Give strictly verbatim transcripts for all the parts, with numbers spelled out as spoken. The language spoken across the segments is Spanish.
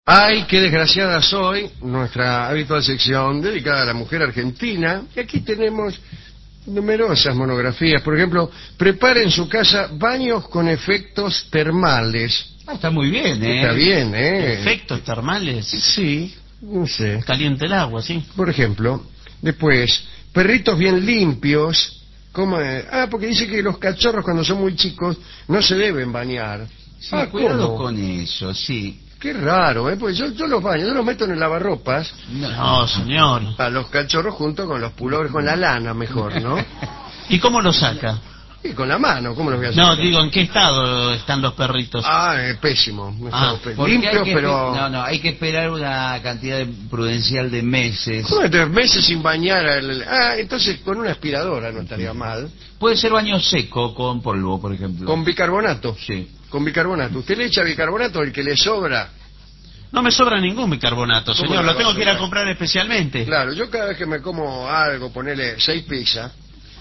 Ay, qué desgraciada soy, nuestra habitual sección dedicada a la mujer argentina. Y aquí tenemos numerosas monografías. Por ejemplo, prepare en su casa baños con efectos termales. Ah, está muy bien, ¿eh? Está bien, ¿eh? Efectos termales. Sí, no sé. Caliente el agua, sí. Por ejemplo, después, perritos bien limpios. ¿Cómo es? Ah, porque dice que los cachorros cuando son muy chicos no se deben bañar. Sí, ah, cuidado ¿cómo? con eso, sí. Qué raro, ¿eh? Porque yo, yo los baño, yo los meto en el lavarropas. No, señor. A los cachorros junto con los pullovers, con la lana mejor, ¿no? ¿Y cómo lo saca? Y con la mano, ¿cómo los voy a hacer? No, digo, ¿en qué estado están los perritos? Ah, eh, pésimo. Ah, Estado Porque limpios, hay que pero... espe- No, no, hay que esperar una cantidad de- prudencial de meses. ¿Cómo de tres meses sin bañar? al- Ah, entonces con una aspiradora no estaría mal. Puede ser baño seco con polvo, por ejemplo. Con bicarbonato. Sí. Con bicarbonato. Usted le echa bicarbonato, el que le sobra. No me sobra ningún bicarbonato, ¿Cómo señor. no Lo tengo va a que ir a sobrar? comprar especialmente. Claro, yo cada vez que me como algo, ponerle seis pizzas,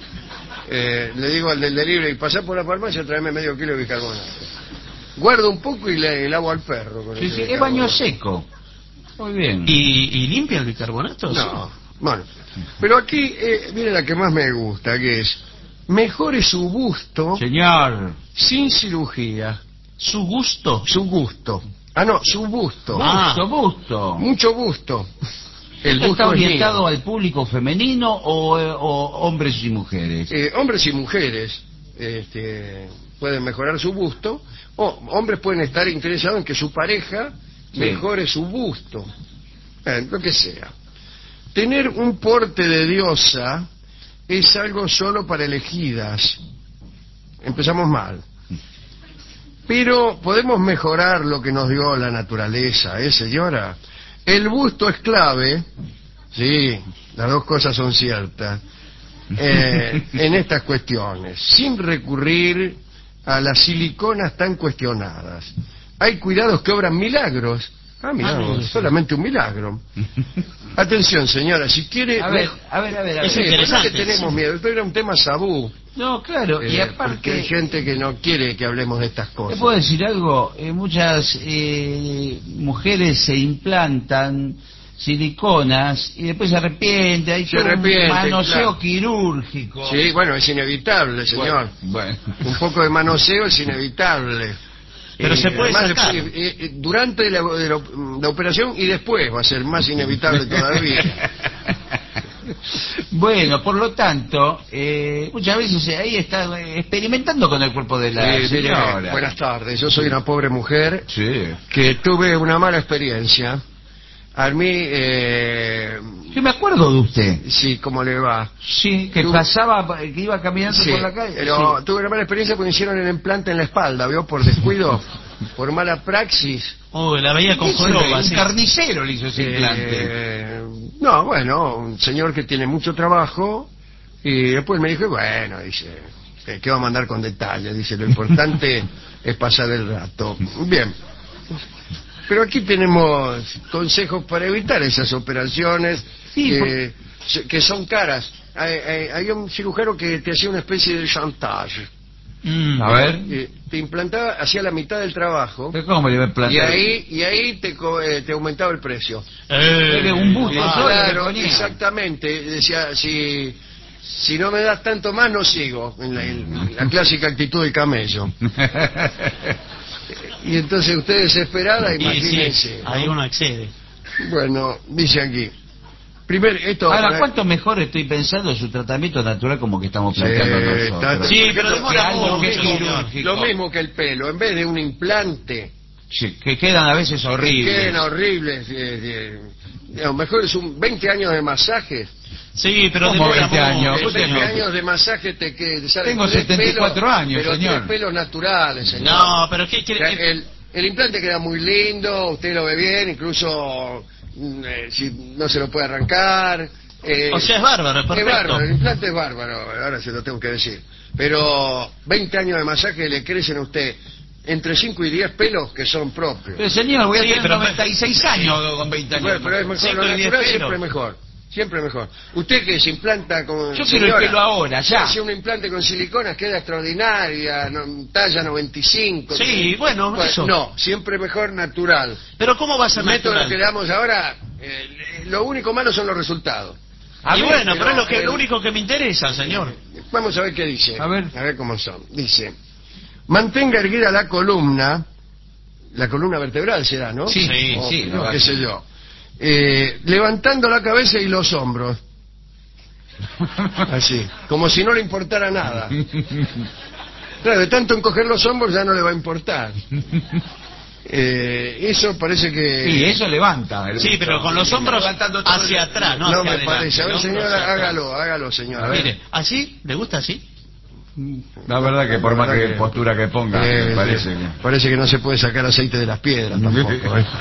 eh, le digo al del delivery, pasá por la farmacia, tráeme medio kilo de bicarbonato. Guardo un poco y le lavo al perro. Con Sí, ese sí, es bicarbonato. baño seco. Muy bien. ¿Y, y limpia el bicarbonato? No, bueno. Pero aquí eh, viene la que más me gusta, que es, mejore su busto Señor. sin cirugía. Sí. ¿Su gusto? Su gusto. Ah, no, su busto. Ah. Busto, busto. Mucho gusto. El ¿Esto está busto es orientado mío. al público femenino o, eh, o hombres y mujeres? Eh, hombres y mujeres este, pueden mejorar su busto, o hombres pueden estar interesados en que su pareja Sí. mejore su busto. Eh, lo que sea. Tener un porte de diosa es algo solo para elegidas. Empezamos mal. Pero podemos mejorar lo que nos dio la naturaleza, ¿eh, señora? El busto es clave, sí, las dos cosas son ciertas, eh, en estas cuestiones, sin recurrir a las siliconas tan cuestionadas. Hay cuidados que obran milagros. Ah, mira, Ah, mire. solamente un milagro. Atención, señora, si quiere... A ver, a ver, a ver. A Es Sí, ver. pero no es que interesante, tenemos sí. miedo, esto era un tema sabú. No, claro, y Eh, aparte... porque hay gente que no quiere que hablemos de estas ¿Te cosas. puedo decir algo? Eh, muchas eh, mujeres se implantan siliconas y después se arrepienten. Hay Se todo un arrepienten, manoseo claro. quirúrgico. Sí, bueno, es inevitable, señor. Bueno, bueno. Un poco de manoseo es inevitable. Pero se puede además, sacar. después, eh, eh, durante la, de la- la operación y después va a ser más inevitable todavía. Bueno, por lo tanto, eh, muchas veces ahí está eh, experimentando con el cuerpo de la Eh, mire, señora. buenas tardes, yo soy una pobre mujer Sí. que tuve una mala experiencia. A mí, eh, Yo me acuerdo de usted. sí, ¿cómo le va? Sí, que Tú- pasaba, que iba caminando Sí, por la calle. pero Sí. tuve una mala experiencia porque me hicieron el implante en la espalda, ¿vio? Por descuido, por mala praxis. Uy, la veía con ¿Qué hizo? joroba, Un sí. carnicero le hizo ese implante. Eh, no, bueno, un señor que tiene mucho trabajo y después me dijo, bueno, dice, eh, ¿qué va a mandar con detalles? Dice, lo importante es pasar el rato. Bien, pero aquí tenemos consejos para evitar esas operaciones Sí, que, que son caras. Hay, hay- hay un cirujano que te hacía una especie de chantage. Mm. A ver. Eh, te implantaba, hacía la mitad del trabajo ¿Pero ¿Cómo le iba a implantar? y ahí, y ahí te, co- eh, te aumentaba el precio. Eh, Era un busto ah, solo. Claro, le ponía. exactamente. Decía, si, si no me das tanto más, no sigo. En la, en la clásica actitud del camello. Y entonces usted desesperada, y imagínense. sí, ¿no? ahí uno accede. Bueno, dice aquí. Primero, esto... Ahora, para- ¿cuánto mejor estoy pensando su tratamiento natural como que estamos Sí, planteando está- nosotros? Sí, pero lo- demora lo mucho, mismo- quirúrgico. Lo mismo que el pelo. En vez de un implante, Sí, que quedan a veces horribles. queden horribles. eh, eh, digamos, mejor es un veinte años de masaje. Sí, pero ¿Cómo demora veinte años? mucho, En veinte señor. años de masaje te, que, te salen Tengo tres setenta y cuatro pelos, años, pero señor. tres pelos naturales, señor. No, pero ¿qué O quiere? sea, el, el implante queda muy lindo, usted lo ve bien, incluso mm, eh, si no se lo puede arrancar. eh, O sea, es bárbaro, es es perfecto. bárbaro, el implante es bárbaro, ahora se lo tengo que decir. Pero veinte años de masaje le crecen a usted entre cinco y diez pelos que son propios. Pero señor, voy a Sí, tener pero- noventa y seis años con veinte años. Bueno, pero es mejor, cinco lo y diez natural pelos. siempre es mejor. Siempre mejor. Usted que se implanta con... Yo quiero el pelo ahora, ya. Hace un implante con siliconas, queda extraordinaria, no- talla noventa y cinco. Sí, bueno, eso. No, siempre mejor natural. Pero ¿cómo va a ser El método natural? que le damos ahora, eh, lo único malo son los resultados. A y ver, bueno, pero es lo, que, el- lo único que me interesa, señor. Vamos a ver qué dice. A ver. A ver cómo son. Dice, mantenga erguida la columna, la columna vertebral será, ¿no? Sí, sí, O, sí, no, la qué base. sé yo. Eh, levantando la cabeza y los hombros. Así, como si no le importara nada. Claro, de tanto encoger los hombros ya no le va a importar. Eh, eso parece que... Sí, eso levanta. el Sí, busto. pero con los hombros Levantando todo hacia el- atrás, no No hacia me adelante, parece. A ver, ¿no? señora, Hacia atrás. hágalo, hágalo, señora. A ver. Mire, ¿así? ¿Le gusta así? La verdad que por La más verdad que que- postura que ponga, Eh, me parece sí. que... Parece que no se puede sacar aceite de las piedras tampoco. ¿eh?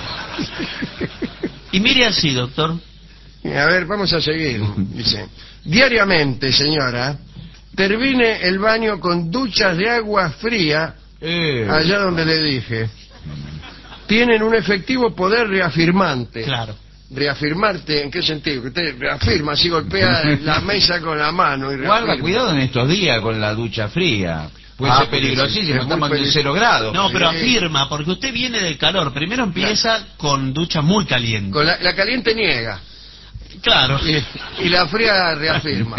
Y mire así, doctor. A ver, vamos a seguir. Dice, diariamente, señora, termine el baño con duchas de agua fría Eh, allá donde le dije. Tienen un efectivo poder reafirmante. Claro. Reafirmarte, ¿en qué sentido? Que usted reafirma, así golpea la mesa con la mano y guarda reafirma. cuidado en estos días con la ducha fría. Puede Ah, ser porque peligrosísimo, es muy estamos en peli- cero grados. No, pero Sí. afirma, porque usted viene del calor. Primero empieza con ducha muy caliente. Con la, la caliente niega Claro. y, y la fría reafirma.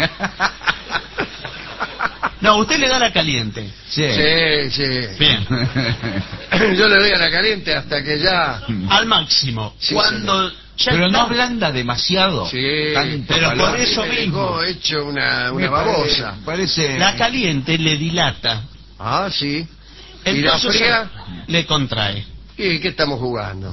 No, usted le da la caliente. Sí. Sí, sí. Bien. Yo le doy a la caliente hasta que ya... Al máximo. Sí, Cuando ya Pero está- no ablanda demasiado. Sí, Tanto pero calor. por eso me mismo. dejó hecho una, una Me pare- babosa. Parece... la caliente le dilata. Ah, sí. ¿Y la Entonces fría? le contrae. ¿Y qué estamos jugando?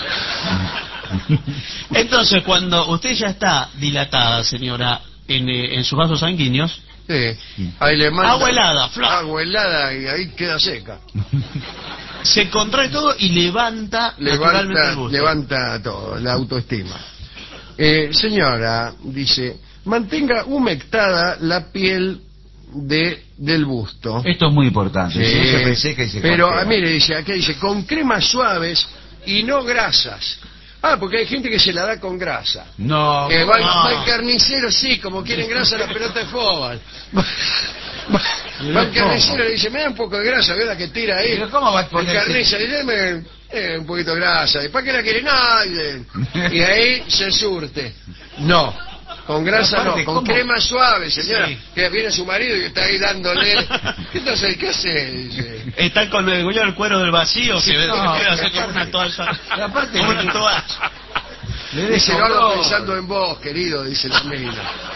Entonces, cuando usted ya está dilatada, señora, en, eh, en sus vasos sanguíneos, Sí. Ahí le manda... Agua helada, fla. Agua helada y ahí queda seca. se contrae todo y levanta, naturalmente Levanta, el busto. levanta todo, la autoestima. Eh, señora, dice, mantenga humectada la piel de del busto. Esto es muy importante. Sí. Si no se reseca y se Pero, congela. ah, mire, dice, aquí dice, con cremas suaves y no grasas. Ah, porque hay gente que se la da con grasa. No, Eh, va, al- no. va al carnicero, sí, como quieren grasa la pelota de fútbol. Va, va- va al carnicero y le dice, me da un poco de grasa, ve la que tira ahí. Pero ¿cómo va a El ponerse- carnicero dice, deme eh, un poquito de grasa. ¿Y para qué la quiere? No, dice. Y ahí se surte. No, con grasa Aparte, no, con ¿cómo? crema suave, señora. Sí. Que viene su marido y está ahí dándole. Entonces, ¿qué hace? Dice. Está con el el cuero del vacío, que no, queda hacer pero como una toalla. pero aparte- como una toalla. Le Dice, dejo lo hago olor. pensando en vos, querido, dice la mina.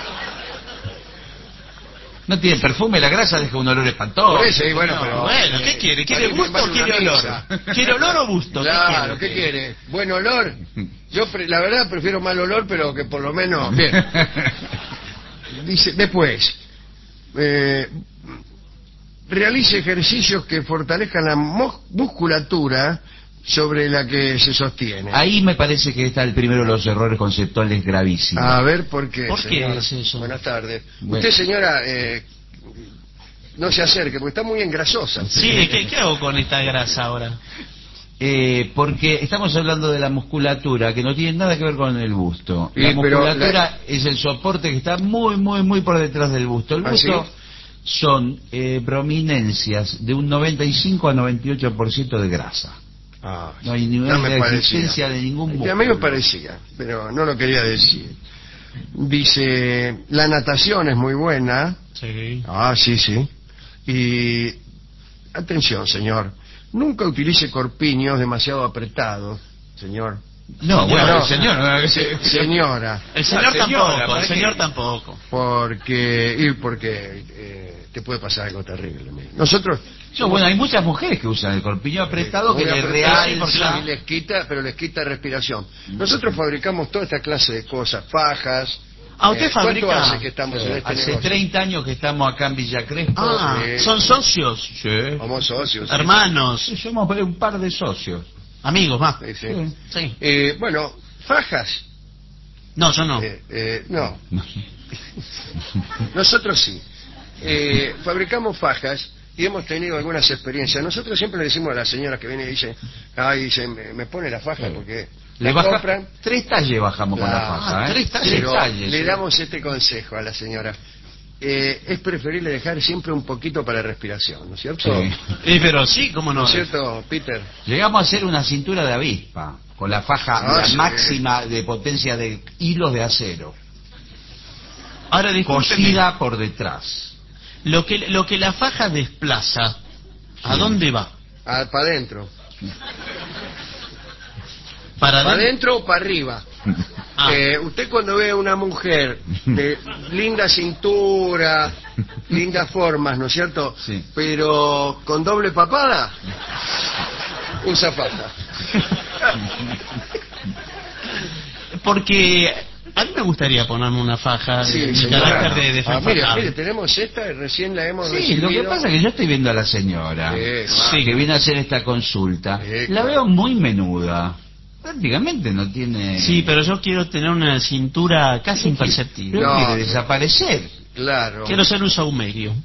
No tiene perfume, la grasa deja un olor espantoso. Por eso, y bueno, pero... Bueno, eh, ¿qué quiere? ¿Quiere alguien gusto o vale una quiere olor? misa. ¿Quiere olor o gusto? Claro, ¿Qué ¿qué quiere? quiere? ¿Buen olor? Yo, pre- la verdad, prefiero mal olor, pero que por lo menos... Bien. Dice, después, eh, realice ejercicios que fortalezcan la mos- musculatura sobre la que se sostiene. Ahí me parece que está el primero de los errores conceptuales gravísimos. A ver, ¿por qué, ¿Por qué señor? es eso? Buenas tardes. Bueno. Usted, señora, eh, no se acerque, porque está muy engrasosa. Sí, ¿qué, ¿qué hago con esta grasa ahora? Eh, porque estamos hablando de la musculatura, que no tiene nada que ver con el busto. Sí, La pero musculatura la- es el soporte que está muy, muy, muy por detrás del busto. El ¿Ah, busto sí? son eh, prominencias de un noventa y cinco a noventa y ocho por ciento de grasa. Ah, No hay ya ninguna me parecía. existencia de ningún Y músculo. a mí me parecía, pero no lo quería decir. Dice, la natación es muy buena. Sí. Ah, sí, sí. Y, atención, señor, nunca utilice corpiños demasiado apretados, señor. No, bueno, No, el señor... no, se- señora, El señor Ah, señora, tampoco, ¿para el qué? señor tampoco. porque, y porque eh, te puede pasar algo terrible. mire. Nosotros... No, bueno, hay muchas mujeres que usan el corpiño apretado que Muy le apretado, realza... y les quita, pero les quita respiración. Nosotros fabricamos toda esta clase de cosas, fajas. Ah, usted eh, ¿cuánto fabrica? hace que estamos en este Hace negocio? treinta años que estamos acá en Villa Crespo. Ah, sí. son socios, Sí. Somos socios. sí. hermanos, Sí, somos un par de socios. amigos, más. Sí, sí. Sí. Sí. Eh, bueno, fajas. No, yo no. eh, eh, no, nosotros sí. Eh, fabricamos fajas y hemos tenido algunas experiencias. Nosotros siempre le decimos a las señoras que vienen y dicen, ay, dice, me, me pone la faja porque Le la baja, compran. tres talles bajamos con la Ah, faja, ¿eh? tres talles. Tres Pero talles, le sí. damos este consejo a la señora. Eh, es preferible dejar siempre un poquito para respiración, ¿no es cierto? Sí. Eh, pero sí, cómo ¿No no. es cierto, Peter? Llegamos a hacer una cintura de avispa, con la faja Ah, la sí. máxima de potencia de hilos de acero, Ahora discúlpeme, cosida por detrás. lo que lo que la faja desplaza, ¿a Sí. dónde va? Ah, para adentro. Para ¿Para adentro. adentro o para arriba? Ah. Eh, usted cuando ve a una mujer de linda cintura, lindas formas, ¿no es cierto? Sí. Pero con doble papada, usa faja. Porque a mí me gustaría ponerme una faja Sí, de, de señora. carácter de Ah, desfalfable. mire, mire, tenemos esta, recién la hemos Sí, recibido. lo que pasa es que yo estoy viendo a la señora, Sí, sí, que viene a hacer esta consulta, Sí, la claro. veo muy menuda, prácticamente no tiene... Sí, pero yo quiero tener una cintura casi imperceptible. Pero No. quiere desaparecer. Claro. Quiero ser un saumerio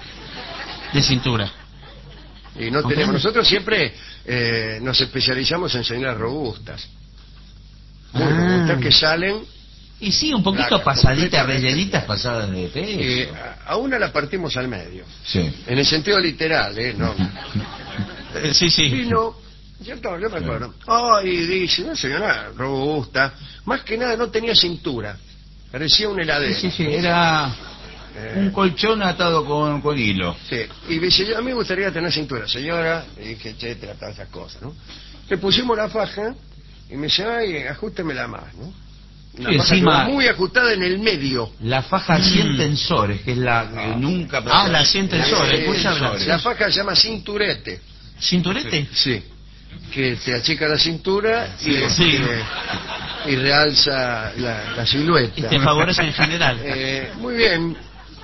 de cintura. Y no tenemos, nosotros siempre eh, nos especializamos en señoras robustas. Muy Ah. robustas que salen, Y sí, un poquito Placa, pasaditas, completamente. rellenitas, pasadas de peso. eh, a a una la partimos al medio. Sí. En el sentido literal, ¿eh? No. Eh, sí, sí. Vino, ¿cierto? Yo me acuerdo. Ay, dice, una señora robusta, más que nada no tenía cintura, parecía un heladero. Sí, sí, sí, era Eh, un colchón atado con, con hilo. sí. Y dice, yo, a mí me gustaría tener cintura, señora, y dije, etcétera, todas esas cosas, ¿no? Le pusimos la faja y me dice, ay, ajustemela más, ¿no? Una Sí, faja que encima- va muy ajustada en el medio. La faja cien Mm. tensores, que es la que nunca... Ah, la cien tensores, Eh, escucha hablar. La faja se llama cinturete. ¿Cinturete? Sí, que te achica la cintura y, Sí. este, y realza la, la Y silueta. te favorece en general. Eh, muy bien.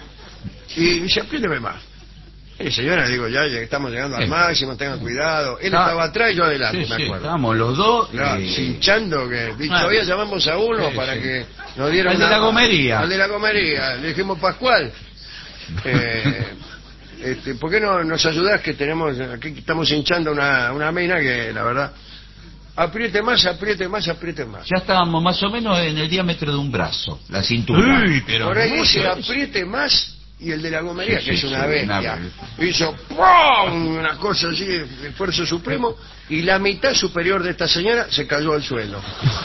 Y dice, apriéteme más. Y señora, digo, ya ya estamos llegando al Sí. máximo, tengan cuidado. Él Ah. estaba atrás y yo adelante, Sí, me sí, acuerdo. estábamos los dos... Claro, eh, cinchando que y Claro. todavía llamamos a uno Sí, para sí. que nos diera Al de una- la gomería. al de la gomería. Le dijimos, Pascual, eh, este, ¿por qué no nos ayudás que tenemos aquí estamos hinchando una, una mina que la verdad apriete más, apriete más, apriete más. Ya estábamos más o menos en el diámetro de un brazo, la cintura. Uy, pero Por ahí mucho dice eso. apriete más y el de la gomería, Sí, que sí, es una sí, bestia, una- hizo ¡pum! Una cosa así, de esfuerzo supremo, y la mitad superior de esta señora se cayó al suelo.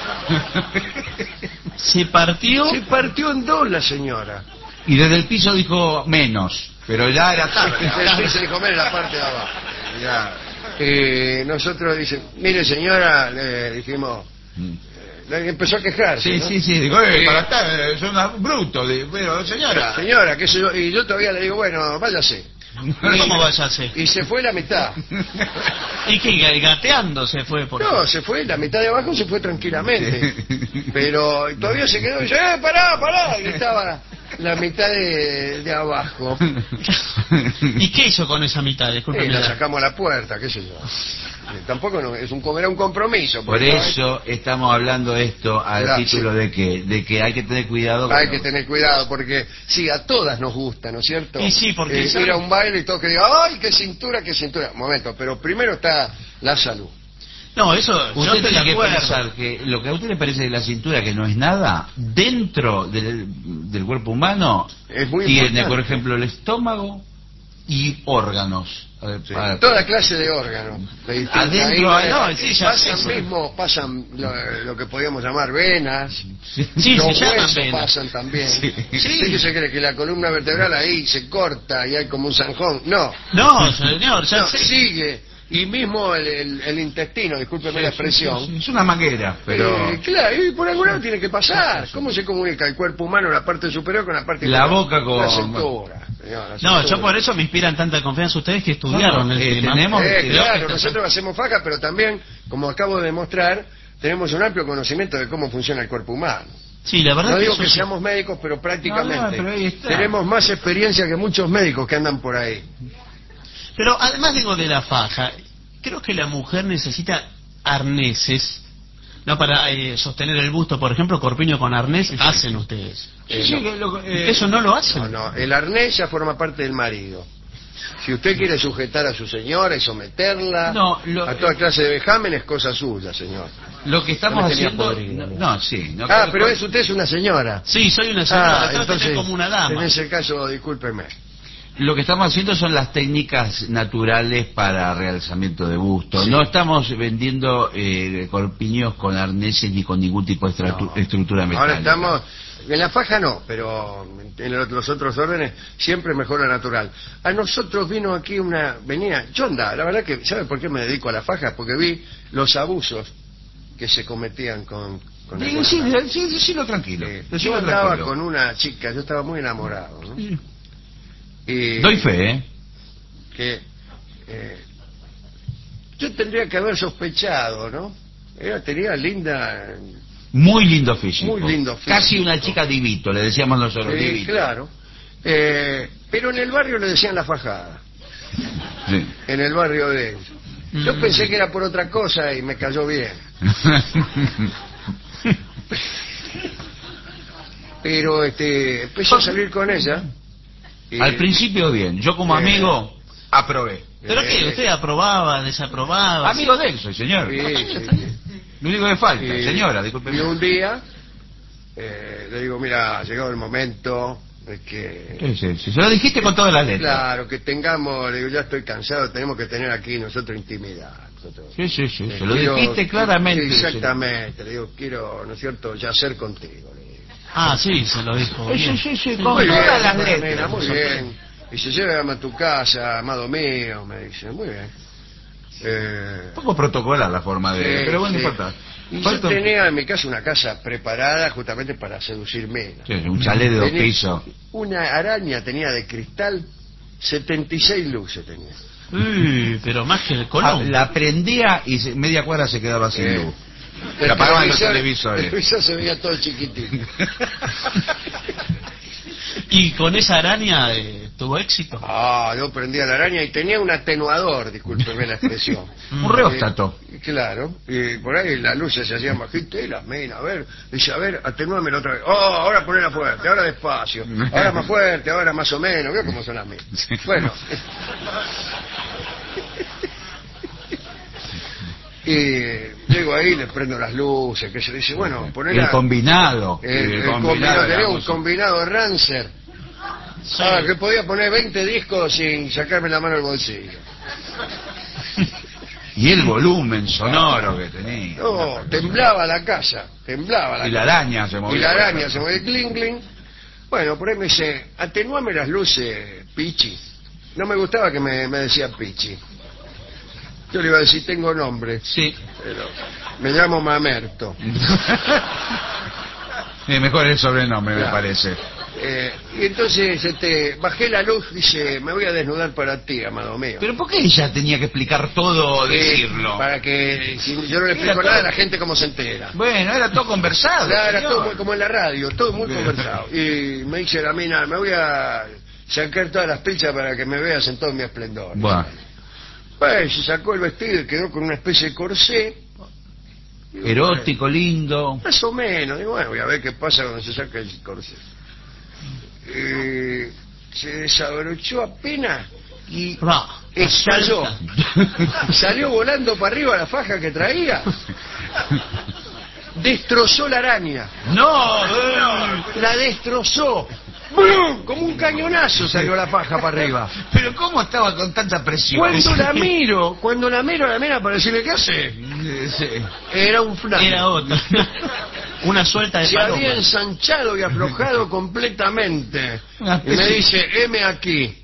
Se partió. Se partió en dos la señora. Y desde el piso dijo menos, pero ya era tarde. El piso de comer en la parte de abajo. Ya. Eh, nosotros dicen, mire señora, le dijimos, eh, empezó a quejarse. Sí, ¿no? sí, sí, digo, eh, Eh, para estar, eh, son unos brutos, digo, pero señora. Señora, qué sé yo, y yo todavía le digo, bueno, váyase. ¿Cómo vaya a ser? Y se fue la mitad. ¿Y qué? Gateando se fue. Por No, se fue, la mitad de abajo se fue tranquilamente. Pero todavía se quedó y dice, ¡eh, pará, pará! Y estaba la mitad de, de abajo. ¿Y qué hizo con esa mitad? Y Disculpe. la sacamos a la puerta, qué sé yo. Eh, Tampoco no, es un, era un compromiso. Por porque eso estamos hablando esto al Gracias. título de que de que hay que tener cuidado con hay que los- tener cuidado, porque sí, a todas nos gusta, ¿no es cierto? Y sí, porque Eh, ¿sabe? ir a un baile y todo que diga, ¡ay, qué cintura, qué cintura! Momento, pero primero está la salud. No, eso. yo Usted estoy tiene de que acuerdo. pensar que lo que a usted le parece de la cintura que no es nada, dentro del, del cuerpo humano Es muy tiene, importante. por ejemplo, el estómago y órganos. A ver, Sí, para- toda clase de órganos. de distinta Adentro hay- índole. no, sí, ya pasan sé. mismo, pasan lo, lo que podríamos llamar venas. Sí. Sí, Los se llaman huesos venas. pasan también. Sí. ¿Usted qué se cree? ¿Que la columna vertebral ahí se corta y hay como un zanjón? No. No, señor, ya No, sé. sigue. Y mismo el, el- el intestino, discúlpeme la expresión. Es una manguera, pero Eh, claro, y por algún lado tiene que pasar. ¿Cómo se comunica el cuerpo humano, la parte superior con la parte La inferior? boca con- La cintura. señor, la No, cintura. yo por eso me inspiran tanta confianza ustedes que estudiaron No, el eh, tema. tenemos- Eh, que- claro, nosotros hacemos faja, pero también, como acabo de demostrar, tenemos un amplio conocimiento de cómo funciona el cuerpo humano. Sí, la verdad No que digo eso que sí. seamos médicos, pero prácticamente. No, no, pero ahí está. Tenemos más experiencia que muchos médicos que andan por ahí. Pero además digo de la faja, creo que la mujer necesita arneses, no para eh, sostener el busto, por ejemplo, corpiño con arnés, hacen ustedes. Eh, Sí, no. que lo- eh, Eso no lo hacen. No, no, el arnés ya forma parte del marido. Si usted quiere sujetar a su señora y someterla No, lo- a toda clase de vejámenes, es cosa suya, señor. Lo que estamos No me tenía haciendo... podrido, no, mira. no, sí. No, Ah, con- pero es usted es una señora. Sí, soy una señora, Ah, tráteme entonces, como una dama. en ese caso, discúlpeme. Lo que estamos haciendo son las técnicas naturales para realzamiento de busto. Sí. No estamos vendiendo eh, corpiños con arneses ni con ningún tipo de estratu- No. estructura metálica. Ahora estamos... En la faja no, pero en los otros órdenes siempre mejor la natural. A nosotros vino aquí una... Venía... Yo andaba, la verdad que... ¿Sabe por qué me dedico a la faja? Porque vi los abusos que se cometían con... con Sí, algunas sí, fajas. sí, decilo tranquilo. Eh, decilo yo andaba tranquilo. con una chica, yo estaba muy enamorado, ¿no? Sí. Y Doy fe, ¿eh? que eh, yo tendría que haber sospechado, ¿no? Ella tenía linda... Muy lindo físico. Muy lindo físico. Casi una chica divito, le decíamos nosotros, Sí, divito. claro. Eh, pero en el barrio le decían la fajada. Sí. En el barrio de ellos. Yo Mm. pensé que era por otra cosa y me cayó bien. Pero este, empecé a salir con ella. y- Al principio bien, yo como Bien. amigo aprobé. ¿Pero qué? ¿Usted aprobaba, desaprobaba? Amigo de él soy, señor. Sí, sí, sí. Lo único que falta, Y- señora, disculpe. Y un día eh, le digo, mira, ha llegado el momento de que... Sí, sí, sí, se lo dijiste con todas las letras. Claro, que tengamos, le digo, ya estoy cansado, tenemos que tener aquí nosotros intimidad. Nosotros, Sí, sí, sí, Eh, se lo quiero- dijiste claramente. Sí, exactamente, le digo, quiero, ¿no es cierto?, yacer contigo. le digo. Ah, sí, se lo dijo. Sí, bien. sí, sí, con Muy bien, todas las nena, letras. muy bien. Y se llévame a tu casa, amado mío, me dice, muy bien. Eh, Un poco protocolar la forma de... sí, pero bueno, sí. no importa. Y yo Falta- tenía en mi casa una casa preparada justamente para seducirme. Sí, un chalet de dos Tenía pisos. Una araña tenía de cristal, setenta y seis luces tenía. Uy, pero más que el Ah, Colón. la prendía y se- media cuadra se quedaba sin Eh, luz. El Se apagaban los televisor- televisores. El televisor se veía todo chiquitito. Y con esa araña eh, tuvo éxito. Ah, yo prendía la araña y tenía un atenuador, discúlpeme la expresión. Un reóstato. Eh, claro, y por ahí las luces se hacían bajitas y las minas, a ver, dice, a ver, atenúamelo otra vez. Oh, ahora ponela fuerte, ahora despacio, ahora más fuerte, ahora más o menos, veo cómo son las minas. Sí. Bueno. Y llego ahí, le prendo las luces, que se dice, bueno, ponela... El combinado. El, el combinado, tenía un combinado Rancer. Sí. Ah, que podía poner veinte discos sin sacarme la mano del bolsillo. Y el volumen sonoro que tenía. No, temblaba la casa, temblaba la Y la casa. araña se movía. Y la araña se movía, cling, cling. Bueno, por ahí me dice, atenuame las luces, Pichi. No me gustaba que me, me decía Pichi. Yo le iba a decir, tengo nombre, Sí. pero me llamo Mamerto. Eh, mejor el sobrenombre, me Claro. parece. Eh, y entonces este, bajé la luz, dice, me voy a desnudar para ti, amado mío. Pero ¿por qué ella tenía que explicar todo o Eh, decirlo? Para que si yo no le explico Era nada, todo- la gente cómo se entera. Bueno, era todo conversado. Claro, era señor. todo muy- como en la radio, todo muy Bien. conversado. Y me dice la mina, me voy a sacar todas las pichas para que me veas en todo mi esplendor. Bueno, Pues se sacó el vestido y quedó con una especie de corsé. Digo, erótico, lindo. bueno, más o menos. Digo, bueno, voy a ver qué pasa cuando se saca el corsé. Eh, se desabrochó apenas y Ah, estalló. Salió volando para arriba la faja que traía. Destrozó la araña. No, no. La destrozó. ¡Brum! Como un cañonazo salió la paja para arriba. Pero ¿cómo estaba con tanta presión? Cuando la miro, cuando la miro a la mena para decirle, ¿qué hace? Eh, sí. Era un flan. Era otra. Una suelta de Se paloma. había ensanchado y aflojado completamente. Una Y me especie- dice, heme aquí.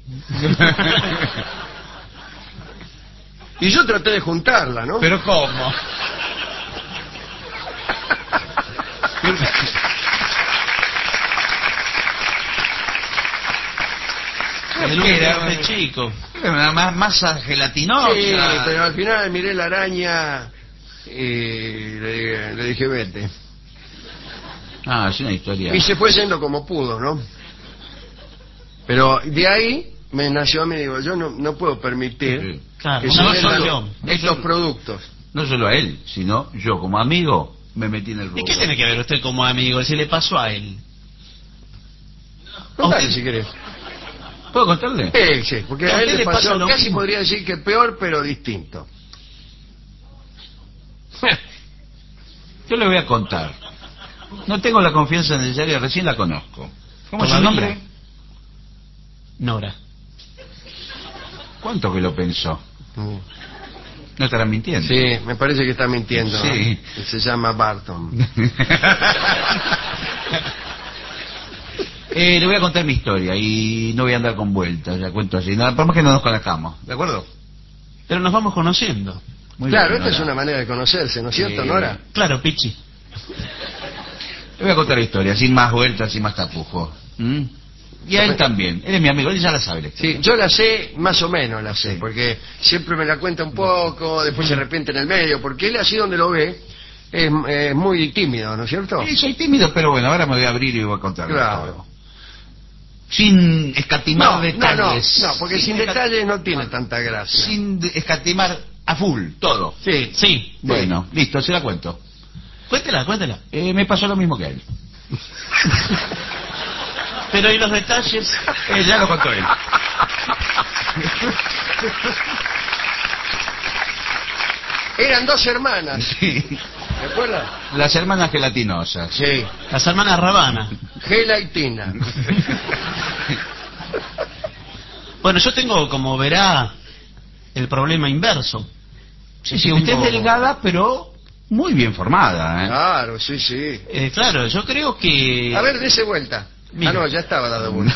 Y yo traté de juntarla, ¿no? Pero ¿cómo? El Era- un de chico. Era una ma- masa gelatinosa. Sí, pero al final miré la araña y le dije, le dije vete. Ah, es una historia. Y se fue yendo como pudo, ¿no? Pero de ahí me nació a mí, digo, yo no, no puedo permitir Sí. Claro, que una se vendan solución. estos productos. No solo a él, sino yo como amigo me metí en el ¿Y rubro. qué tiene que ver usted como amigo? Si le pasó a él. Contale usted- si querés. ¿Puedo contarle? Eh, sí, porque ¿A a él usted le le pasa pasó, lo casi mismo? podría decir que peor, pero distinto. Yo le voy a contar. No tengo la confianza necesaria, recién la conozco. ¿Cómo es su ¿Todavía? nombre? Nora. ¿Cuánto que lo pensó? Mm. No estarán mintiendo. Sí, me parece que está mintiendo. ¿no? Sí. Se llama Barton. eh, le voy a contar mi historia y no voy a andar con vueltas, la cuento así. Nada, por más que no nos conozcamos, ¿de acuerdo? Pero nos vamos conociendo. Muy claro, bien, esta es Nora. una manera de conocerse, ¿no es cierto, Sí. Nora? Claro, Pichi. Le voy a contar la historia, sin más vueltas, sin más tapujos. ¿Mm? Y a él también. Él es mi amigo, él ya la sabe. la historia. Sí, yo la sé, más o menos la sé, Sí. porque siempre me la cuenta un poco, después se arrepiente en el medio, porque él así donde lo ve es, es muy tímido, ¿no es cierto? Sí, soy tímido, pero bueno, ahora me voy a abrir y voy a contar Claro. todo. Sin escatimar No, no, no, detalles. no, porque sin esca- detalles no tiene tanta gracia. Sin de- escatimar a full, todo. Sí, Sí. Bueno, listo, se la cuento. Cuéntela, cuéntela. Eh, me pasó lo mismo que a él. Pero ¿y los detalles? Eh, ya lo contó él. Eran dos hermanas, Sí. ¿te acuerdas? Las hermanas gelatinosas. Sí, Las hermanas Rabana. Gela y Tina. Bueno, yo tengo, como verá, el problema inverso. Sí, sí, usted es delgada, pero muy bien formada, ¿eh? Claro, sí, sí. Eh, claro, yo creo que... A ver, dése vuelta. Mira. Ah, no, ya estaba dado vuelta.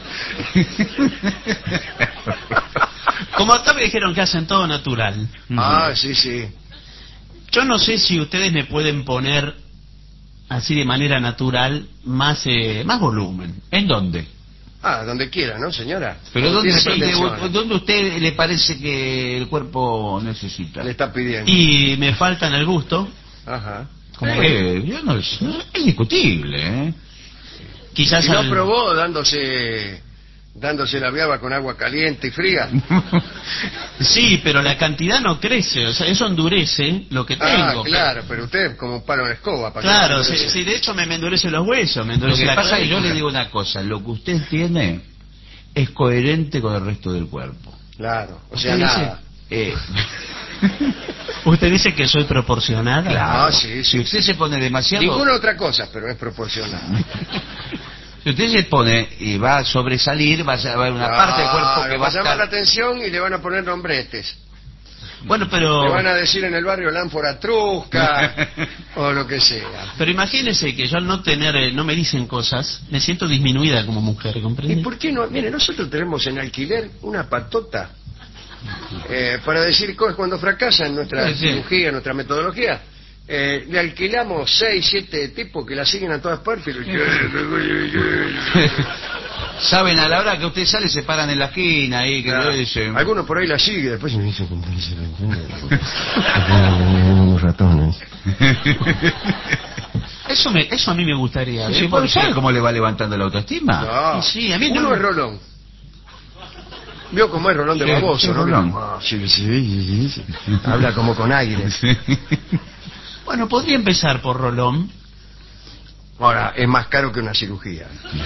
Como acá me dijeron que hacen todo natural. Ah, sí, sí. Yo no sé si ustedes me pueden poner, así de manera natural, más eh, más volumen. ¿En dónde? Ah, donde quiera, ¿no, señora? ¿Pero No dónde, tiene dónde, pretensiones. dónde usted le parece que el cuerpo necesita? Le está pidiendo. Y me faltan el gusto. Ajá. Como Eh, yo no sé, es discutible, ¿eh? Quizás ¿Y no al- probó dándose dándose la viaba con agua caliente y fría? Sí, pero la cantidad no crece, o sea, eso endurece lo que Ah, tengo. claro, pero usted es como un palo de escoba. ¿para qué Claro, no sí, endurece? sí, de hecho me, me endurece los huesos, me Lo endurece que la pasa es que yo clavícula. le digo una cosa, lo que usted tiene es coherente con el resto del cuerpo. Claro, o sea, ¿Usted dice? nada. Eh, ¿Usted dice que soy proporcionada? claro, Ah, sí, si sí. usted se pone demasiado... Ninguna otra cosa, pero es proporcional. Si usted se pone y va a sobresalir, va a haber una parte del cuerpo que Claro, va a va a llamar la estar... atención y le van a poner nombretes. Bueno, pero... Le van a decir en el barrio Lánfora Trusca o lo que sea. Pero imagínese que yo al no tener, eh, no me dicen cosas, me siento disminuida como mujer, ¿Y ¿comprende? por qué no? Mire, nosotros tenemos en alquiler una patota eh, para decir cosas cuando fracasan nuestra Sí, sí. cirugía, nuestra metodología. Eh, le alquilamos seis, siete tipos que la siguen a todas partes. Saben, a la hora que usted sale se paran en la esquina ahí, que Claro. le dicen... Algunos por ahí la siguen, después me dicen unos ratones. Eso me, eso a mí me gustaría. Sí, ¿eh? ¿puede Porque- saber cómo le va levantando la autoestima? No. Y sí, a mí Uno no- es Rolón. Vio cómo es Rolón de Sí, baboso, sí, ¿no? Rolón. Ah, sí, sí, sí, sí. Habla como con aire. Bueno, podría empezar por Rolón. Ahora, es más caro que una cirugía.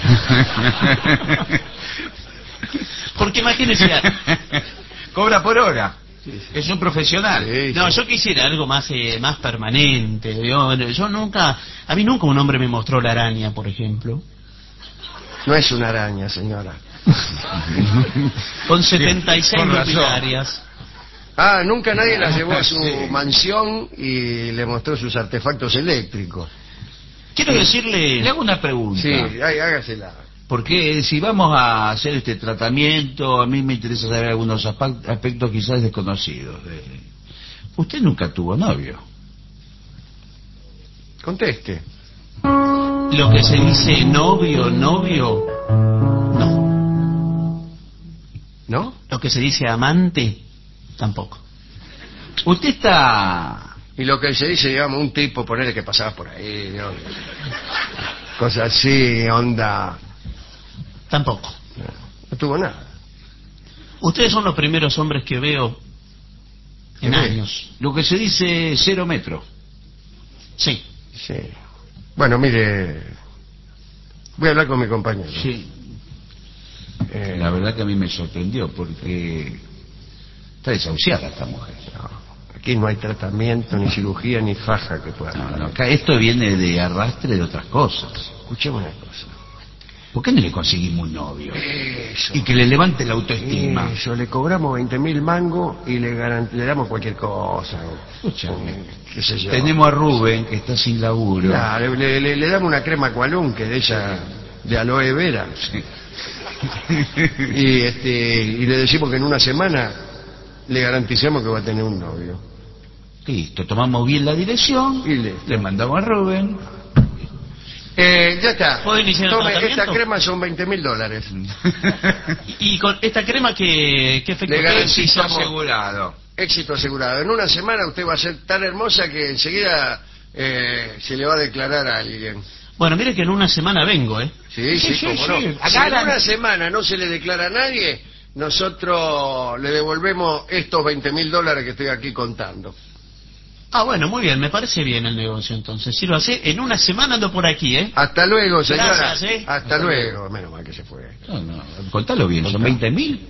Porque imagínese... Cobra por hora. Es un profesional. Sí, No, sí. yo quisiera algo más eh, más permanente. Yo, yo nunca... A mí nunca un hombre me mostró la araña, por ejemplo. No es una araña, señora. Con setenta y seis con razón. luminarias. Ah, nunca nadie la llevó a su Sí. mansión y le mostró sus artefactos eléctricos. Quiero decirle... Le hago una pregunta. Sí, ahí, hágasela. Porque si vamos a hacer este tratamiento, a mí me interesa saber algunos aspa- aspectos quizás desconocidos. de- Usted nunca tuvo novio. Conteste. Lo que se dice novio, novio... No. ¿No? Lo que se dice amante... Tampoco. Usted está... Y lo que se dice, digamos, un tipo, ponerle que pasaba por ahí, ¿no? Cosas así, onda. Tampoco. No tuvo nada. Ustedes son los primeros hombres que veo en ¿Qué ve? años. Lo que se dice cero metro. Sí. Sí. Bueno, mire, voy a hablar con mi compañero. Sí. Eh, La verdad que a mí me sorprendió porque está desahuciada esta mujer. no, aquí no hay tratamiento, ni cirugía, ni faja que pueda. No, no, acá esto viene de arrastre de otras cosas. Escuchemos una cosa. ¿Por qué no le conseguimos un novio? Eso. Y que le levante la autoestima. Eso, le cobramos veinte mil mangos y le, garant- le damos cualquier cosa. Escúchame. ¿Qué sé yo? Tenemos a Rubén, que está sin laburo. Claro, le, le- le damos una crema Qualum, que de ella, de aloe vera. Y, este, y le decimos que en una semana le garantizamos que va a tener un novio. Listo, tomamos bien la dirección, Y listo. le mandamos a Rubén. Eh, ya está. ¿Puedo iniciar el Tome, tratamiento? esta crema son veinte mil dólares. Y con esta crema, ¿qué, qué efecto Le tiene? garantizo Somos- asegurado. Éxito asegurado. En una semana usted va a ser tan hermosa que enseguida eh, se le va a declarar a alguien. Bueno, mire que en una semana vengo, ¿eh? Sí, sí, Sí, sí, cómo sí. no. Si Acá en la- una semana no se le declara a nadie, nosotros le devolvemos estos veinte mil dólares que estoy aquí contando. Ah, bueno, muy bien, me parece bien el negocio entonces. Si lo hace, en una semana ando por aquí, ¿eh? Hasta luego, señora. Gracias, ¿eh? Hasta, Hasta luego. Menos mal que se fue. No, no, contalo bien, son Contá. veinte mil.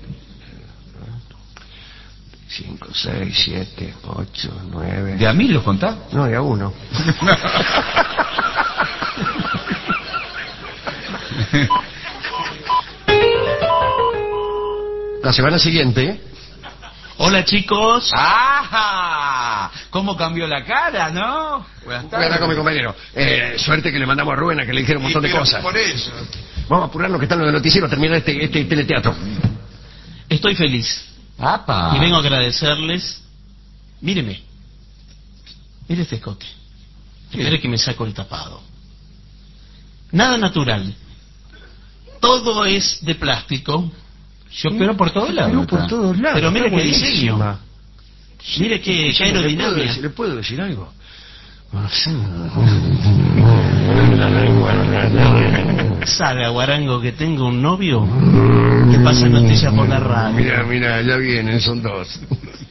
cinco, seis, siete, ocho, nueve. ¿De a mil los contás? No, de a uno. La semana siguiente, Hola, chicos. ¡Ah! ¿Cómo cambió la cara, no? Buenas voy a hablar con mi compañero. Eh, suerte que le mandamos a Rubén a que le dijera un montón de cosas. Por eso. Vamos a apurarnos que están los de noticiero a terminar este, este teleteatro. Estoy feliz. ¡Apa! Y vengo a agradecerles. Míreme. Mire este escote. Mire que me saco el tapado. Nada natural. Todo es de plástico. Yo espero por todos lados. No, por todos lados. Pero mire está qué diseño. buenísima. Mire qué, qué ¿Le puedo, aerodinámica. decir, ¿Le puedo decir algo? ¿Sabe, Aguarango, que tengo un novio que pasa noticias por la radio? Mira, mira, ya vienen, son dos.